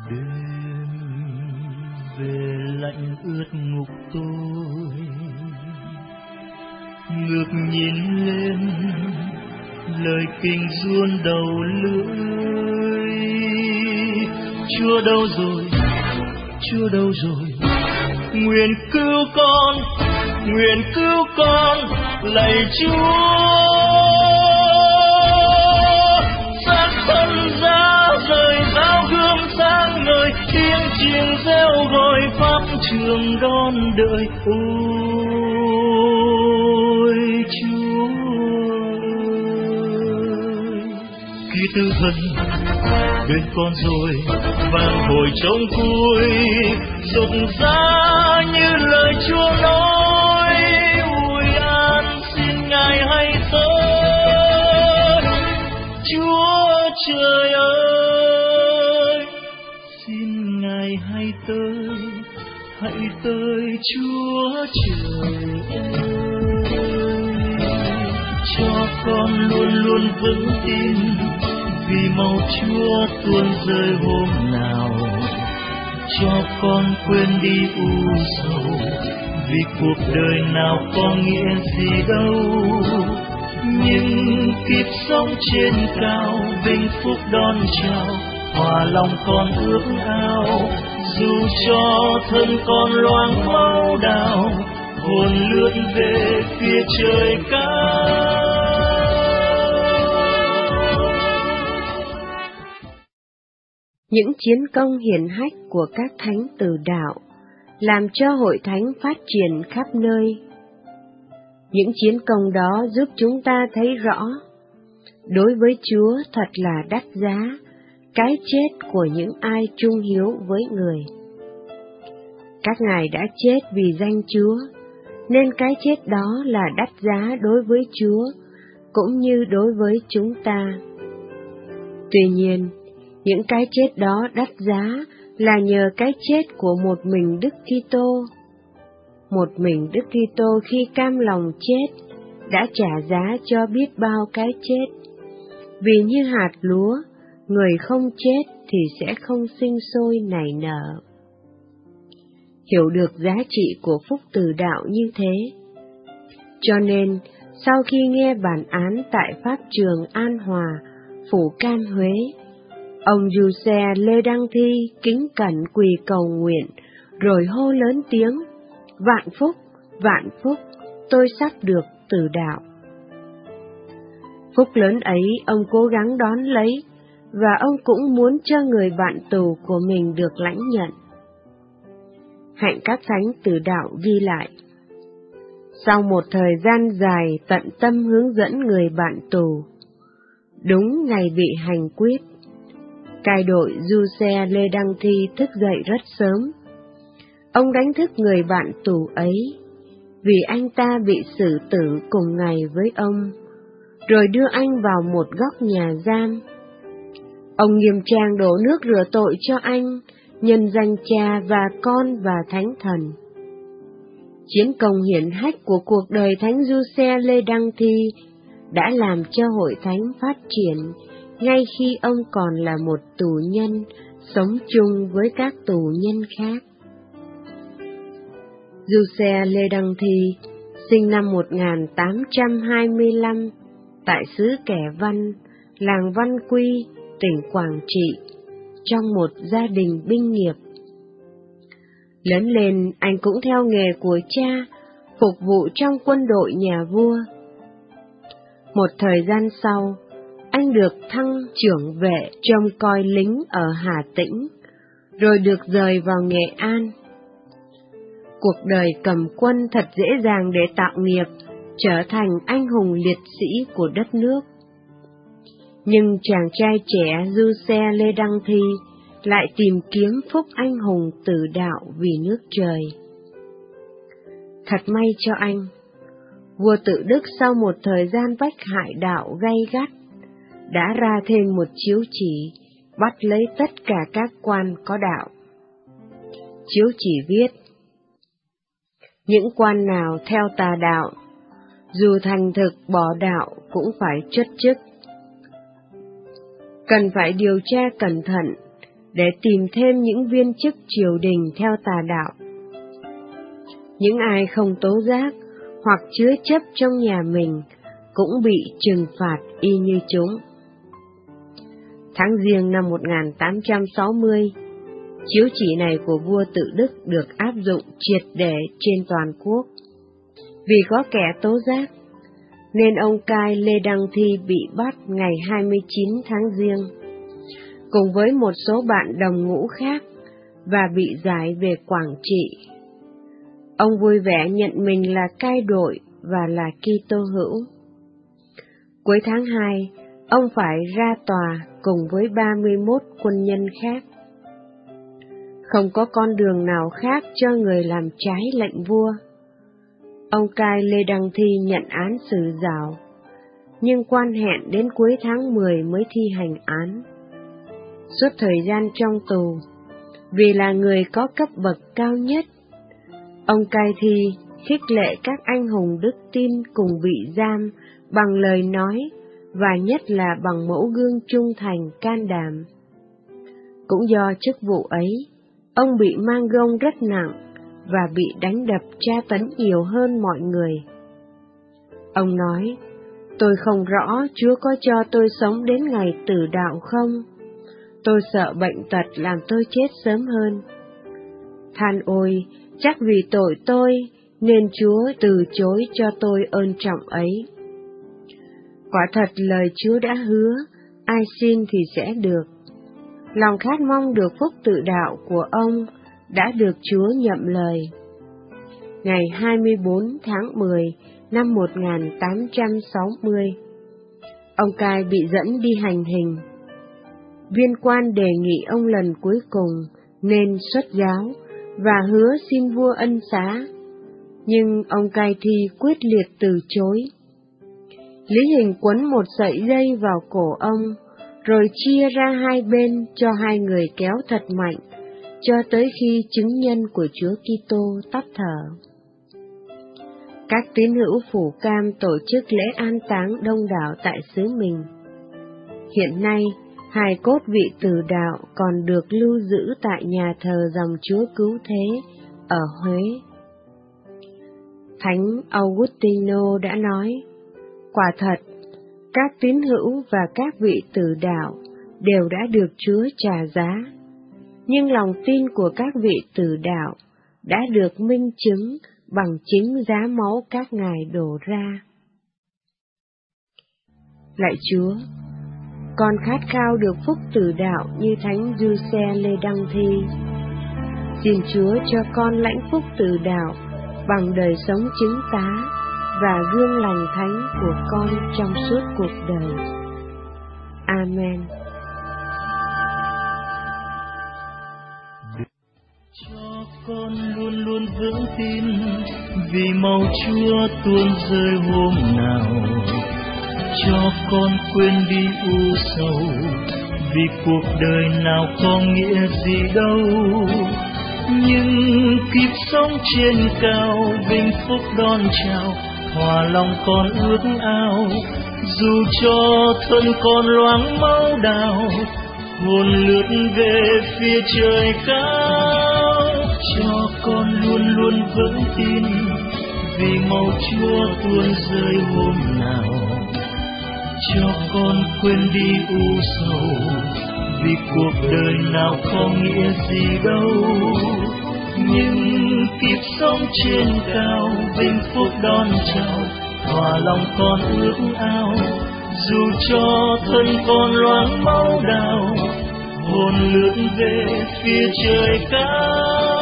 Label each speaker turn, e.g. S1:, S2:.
S1: Đêm về lạnh ướt ngục tôi, ngước nhìn lên lời kinh ruôn đầu lưỡi. Chúa đâu rồi, Chúa đâu rồi, nguyện cứu con, nguyện cứu con, lạy Chúa. Xác thân giá rời dao gươm sáng ngời, tiếng chiêng reo gọi pháp trường đón đợi. Ôi Chúa ơi, khi tư thần bên con rồi vang hồi trống cuối, rộn rã như lời Chúa nói. Ôi an xin Ngài hãy tới, Chúa trời ơi, xin Ngài hãy tới Chúa trời ơi. Cho con luôn luôn vững tin, vì máu Chúa tuôn rơi hôm nào. Cho con quên đi u sầu, vì cuộc đời nào có nghĩa gì đâu. Nhưng kiếp sống trên cao, vinh phúc đón chào, hòa lòng con ước ao. Dù cho thân con loang máu đào, hồn lướt về phía trời cao.
S2: Những chiến công hiển hách của các thánh tử đạo làm cho hội thánh phát triển khắp nơi. Những chiến công đó giúp chúng ta thấy rõ, đối với Chúa thật là đắt giá cái chết của những ai trung hiếu với người. Các ngài đã chết vì danh Chúa, nên cái chết đó là đắt giá đối với Chúa, cũng như đối với chúng ta. Tuy nhiên, những cái chết đó đắt giá là nhờ cái chết của một mình Đức Kitô. Một mình Đức Kitô khi cam lòng chết đã trả giá cho biết bao cái chết. Vì như hạt lúa, người không chết thì sẽ không sinh sôi nảy nở. Hiểu được giá trị của phúc từ đạo như thế, cho nên sau khi nghe bản án tại pháp trường An Hòa, phủ Cam Huế, ông Giuse Lê Đăng Thi kính cẩn quỳ cầu nguyện, rồi hô lớn tiếng: vạn phúc, tôi sắp được từ đạo. Phúc lớn ấy ông cố gắng đón lấy, và ông cũng muốn cho người bạn tù của mình được lãnh nhận. Hạnh các thánh tử đạo ghi lại: sau một thời gian dài tận tâm hướng dẫn người bạn tù, đúng ngày bị hành quyết, cai đội Giuse Lê Đăng Thi thức dậy rất sớm. Ông đánh thức người bạn tù ấy, vì anh ta bị xử tử cùng ngày với ông, rồi đưa anh vào một góc nhà giam. Ông nghiêm trang đổ nước rửa tội cho anh, nhân danh Cha và Con và Thánh Thần. Chiến công hiển hách của cuộc đời Thánh Giuse Lê Đăng Thi đã làm cho hội thánh phát triển, ngay khi ông còn là một tù nhân, sống chung với các tù nhân khác. Giuse Lê Đăng Thi sinh năm 1825 tại xứ Kẻ Văn, làng Văn Quy, tỉnh Quảng Trị, trong một gia đình binh nghiệp. Lớn lên, anh cũng theo nghề của cha, phục vụ trong quân đội nhà vua. Một thời gian sau, anh được thăng trưởng vệ trông coi lính ở Hà Tĩnh, rồi được rời vào Nghệ An. Cuộc đời cầm quân thật dễ dàng để tạo nghiệp, trở thành anh hùng liệt sĩ của đất nước. Nhưng chàng trai trẻ Giuse Lê Đăng Thi lại tìm kiếm phúc anh hùng tử đạo vì nước trời. Thật may cho anh, vua Tự Đức sau một thời gian bách hại đạo gay gắt, đã ra thêm một chiếu chỉ bắt lấy tất cả các quan có đạo. Chiếu chỉ viết: những quan nào theo tà đạo, dù thành thực bỏ đạo cũng phải truất chức. Cần phải điều tra cẩn thận, để tìm thêm những viên chức triều đình theo tà đạo. Những ai không tố giác hoặc chứa chấp trong nhà mình cũng bị trừng phạt y như chúng. Tháng Giêng năm 1860, chiếu chỉ này của vua Tự Đức được áp dụng triệt để trên toàn quốc. Vì có kẻ tố giác, nên ông cai Lê Đăng Thi bị bắt ngày 29 tháng Giêng, cùng với một số bạn đồng ngũ khác, và bị giải về Quảng Trị. Ông vui vẻ nhận mình là cai đội và là Kitô hữu. Cuối tháng 2, ông phải ra tòa cùng với 31 quân nhân khác. Không có con đường nào khác cho người làm trái lệnh vua. Ông cai Lê Đăng Thi nhận án xử giảo, nhưng quan hẹn đến cuối tháng 10 mới thi hành án. Suốt thời gian trong tù, vì là người có cấp bậc cao nhất, ông cai Thi khích lệ các anh hùng đức tin cùng bị giam bằng lời nói và nhất là bằng mẫu gương trung thành can đảm. Cũng do chức vụ ấy, ông bị mang gông rất nặng và bị đánh đập tra tấn nhiều hơn mọi người. Ông nói, tôi không rõ Chúa có cho tôi sống đến ngày tử đạo không? Tôi sợ bệnh tật làm tôi chết sớm hơn. Than ôi, chắc vì tội tôi nên Chúa từ chối cho tôi ơn trọng ấy. Quả thật lời Chúa đã hứa, ai xin thì sẽ được. Lòng khát mong được phúc tự đạo của ông đã được Chúa nhậm lời. Ngày 24 tháng 10 năm 1860, ông cai bị dẫn đi hành hình. Viên quan đề nghị ông lần cuối cùng nên xuất giáo và hứa xin vua ân xá, nhưng ông cai Thi quyết liệt từ chối. Lý Hình quấn một sợi dây vào cổ ông, rồi chia ra hai bên cho hai người kéo thật mạnh, cho tới khi chứng nhân của Chúa Kitô tắt thở. Các tín hữu Phủ Cam tổ chức lễ an táng đông đảo tại xứ mình. Hiện nay, hài cốt vị tử đạo còn được lưu giữ tại nhà thờ dòng Chúa Cứu Thế ở Huế. Thánh Augustino đã nói, quả thật, các tín hữu và các vị tử đạo đều đã được Chúa trả giá, nhưng lòng tin của các vị tử đạo đã được minh chứng bằng chính giá máu các ngài đổ ra. Lạy Chúa, con khát khao được phúc tử đạo như Thánh Giuse Lê Đăng Thi. Xin Chúa cho con lãnh phúc tử đạo bằng đời sống chứng tá và gương lành thánh của con trong suốt cuộc đời. Amen.
S1: Cho con luôn luôn vững tin, vì màu Chúa tuôn rơi hôm nào. Cho con quên đi u sầu, vì cuộc đời nào có nghĩa gì đâu. Nhưng kiếp sống trên cao, vinh phúc đón chào, hòa lòng con ước ao. Dù cho thân con loáng máu đào, hồn lướt về phía trời cao. Cho con luôn luôn vững tin, vì màu Chúa tuôn rơi hôm nào. Cho con quên đi u sầu, vì cuộc đời nào có nghĩa gì đâu. Nhưng kiếp sống trên cao, vinh phúc đón chào, hòa lòng con ước ao. Dù cho thân con loáng máu đào, hồn lướt về phía trời cao.